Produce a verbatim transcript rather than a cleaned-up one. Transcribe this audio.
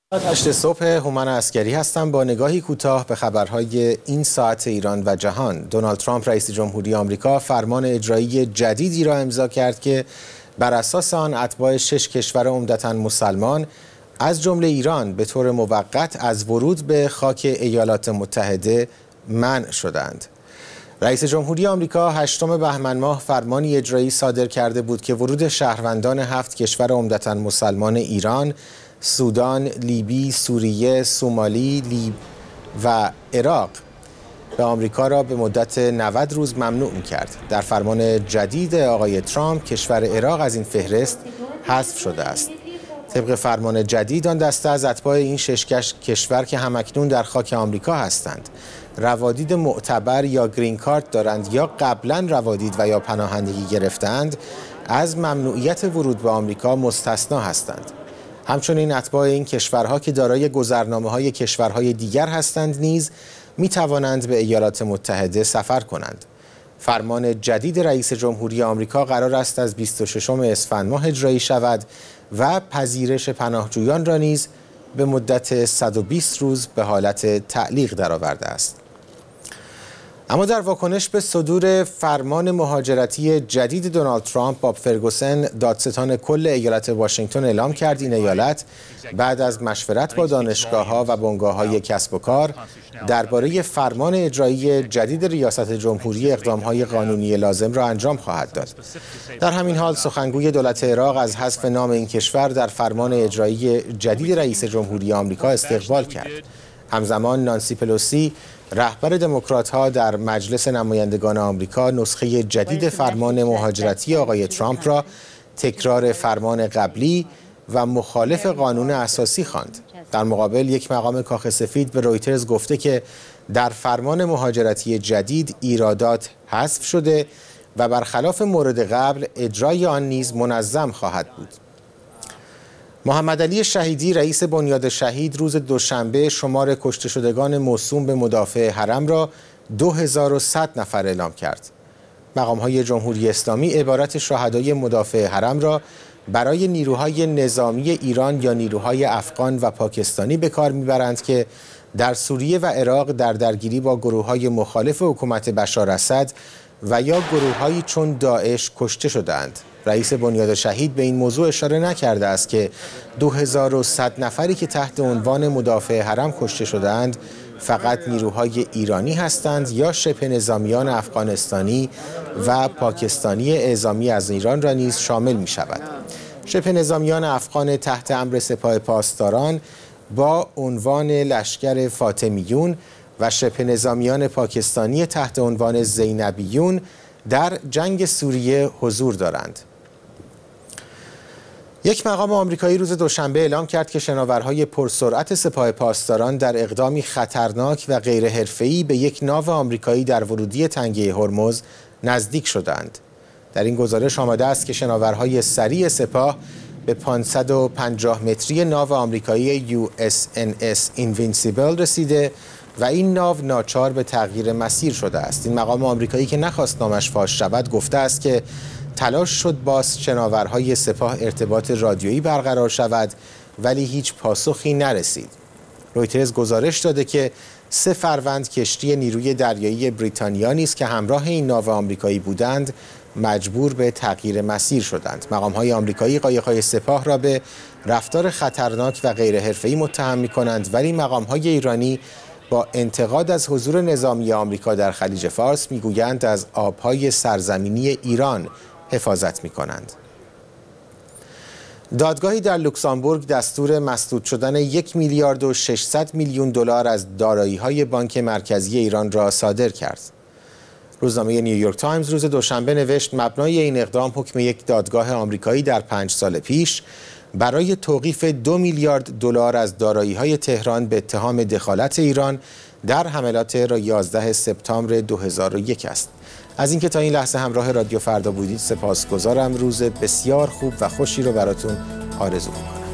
هشت صبح، هومن عسکری هستم با نگاهی کوتاه به خبرهای این ساعت ایران و جهان. دونالد ترامپ رئیس جمهوری آمریکا فرمان اجرایی جدیدی را امضا کرد که بر اساس آن اتباع شش کشور عمدتاً مسلمان از جمله ایران به طور موقت از ورود به خاک ایالات متحده منع شدند. رئیس جمهوری آمریکا هشتم بهمن ماه فرمانی اجرایی صادر کرده بود که ورود شهروندان هفت کشور عمدتاً مسلمان ایران، سودان، لیبی، سوریه، سومالی، لیب و عراق به آمریکا را به مدت نود روز ممنوع می‌کرد. در فرمان جدید آقای ترامپ کشور عراق از این فهرست حذف شده است. طبق فرمان جدید آن دسته از اتباع این شش کشور که همکنون در خاک آمریکا هستند، روادید معتبر یا گرین کارت دارند یا قبلا روادید و یا پناهندگی گرفتند، از ممنوعیت ورود به آمریکا مستثنا هستند. همچنین اتباع این کشورها که دارای گذرنامه‌های کشورهای دیگر هستند نیز می توانند به ایالات متحده سفر کنند. فرمان جدید رئیس جمهوری آمریکا قرار است از بیست و ششم اسفند ماه اجرایی شود و پذیرش پناهجویان را نیز به مدت صد و بیست روز به حالت تعلیق درآورده است. اما در واکنش به صدور فرمان مهاجرتی جدید دونالد ترامپ، باب فرگوسن دادستان کل ایالت واشنگتن اعلام کرد این ایالت بعد از مشورت با دانشگاه‌ها و بنگاه‌های کسب و کار درباره فرمان اجرایی جدید ریاست جمهوری اقدام‌های قانونی لازم را انجام خواهد داد. در همین حال سخنگوی دولت عراق از حذف نام این کشور در فرمان اجرایی جدید رئیس جمهوری آمریکا استقبال کرد. همزمان نانسی پلوسی رهبر دموکرات‌ها در مجلس نمایندگان آمریکا نسخه جدید فرمان مهاجرتی آقای ترامپ را تکرار فرمان قبلی و مخالف قانون اساسی خواند. در مقابل یک مقام کاخ سفید به رویترز گفته که در فرمان مهاجرتی جدید ایرادات حذف شده و برخلاف مورد قبل اجرای آن نیز منظم خواهد بود. محمد علی شهیدی رئیس بنیاد شهید روز دوشنبه شمار کشته شدگان موسوم به مدافع حرم را دو هزار و صد نفر اعلام کرد. مقام‌های جمهوری اسلامی عبارت شهدای مدافع حرم را برای نیروهای نظامی ایران یا نیروهای افغان و پاکستانی به کار می‌برند که در سوریه و عراق در درگیری با گروه‌های مخالف حکومت بشار اسد و یا گروه‌هایی چون داعش کشته شدند. رئیس بنیاد شهید به این موضوع اشاره نکرده است که دو هزار و صد نفری که تحت عنوان مدافع حرم کشته شدند فقط نیروهای ایرانی هستند یا شبه نظامیان افغانستانی و پاکستانی اعزامی از ایران را نیز شامل می شود. شبه نظامیان افغان تحت امر سپاه پاسداران با عنوان لشکر فاطمیون و شبه نظامیان پاکستانی تحت عنوان زینبیون در جنگ سوریه حضور دارند. یک مقام آمریکایی روز دوشنبه اعلام کرد که شناورهای پرسرعت سپاه پاسداران در اقدامی خطرناک و غیر حرفه‌ای به یک ناو آمریکایی در ورودی تنگه هرمز نزدیک شدند. در این گزارش آمده است که شناورهای سریع سپاه به پانصد و پنجاه متری ناو آمریکایی یو اس ان اس اینوینسیبل رسیده و این ناو ناچار به تغییر مسیر شده است. این مقام آمریکایی که نخواست نامش فاش شود گفته است که تلاش شد با شناورهای سپاه ارتباط رادیویی برقرار شود ولی هیچ پاسخی نرسید. رویترز گزارش داده که سه فروند کشتی نیروی دریایی بریتانیا نیز که همراه این ناو آمریکایی بودند مجبور به تغییر مسیر شدند. مقام‌های آمریکایی قایق‌های سپاه را به رفتار خطرناک و غیر حرفه‌ای متهم می‌کنند ولی مقام‌های ایرانی با انتقاد از حضور نظامی آمریکا در خلیج فارس میگویند از آبهای سرزمینی ایران حفاظت میکنند. دادگاهی در لوکزامبورگ دستور مسدود شدن یک میلیارد و ششصد میلیون دلار از دارایی‌های بانک مرکزی ایران را صادر کرد. روزنامه نیویورک تایمز روز دوشنبه نوشت مبنای این اقدام حکم یک دادگاه آمریکایی در پنج سال پیش برای توقیف دو میلیارد دلار از دارایی‌های تهران به اتهام دخالت ایران در حملات یازده سپتامبر دو هزار و یک است. از اینکه تا این لحظه همراه رادیو فردا بودید سپاسگزارم. روز بسیار خوب و خوشی رو براتون آرزو می‌کنم.